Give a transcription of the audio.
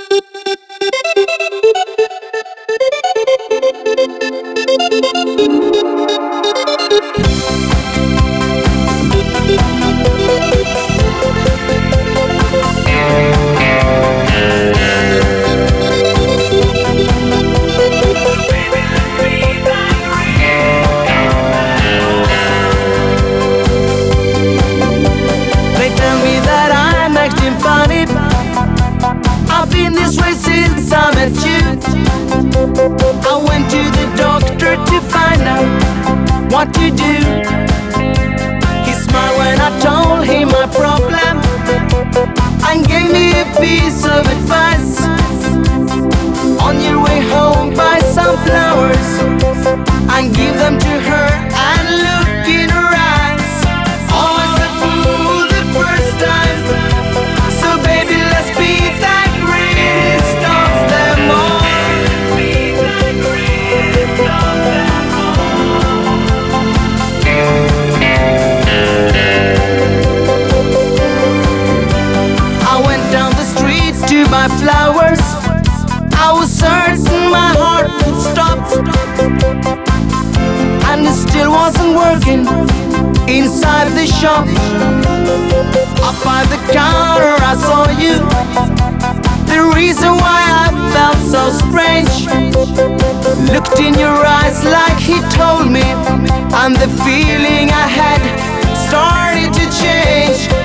I've been this way since I met you. I went to the doctor to find out what to do. He smiled when I told him my problem and gave me a piece of advice. On your way home, buy some flowers and give them to her and look in her eyes. Always a fool the first time, so baby let's be that greatest of them all. Be the greatest of them all. I went down the street to buy flowers. I was certain my heart would stop, and it still wasn't working inside the shop. Up by the counter I saw you. The reason why I felt so strange, looked in your eyes like he told me, and the feeling I had started to change.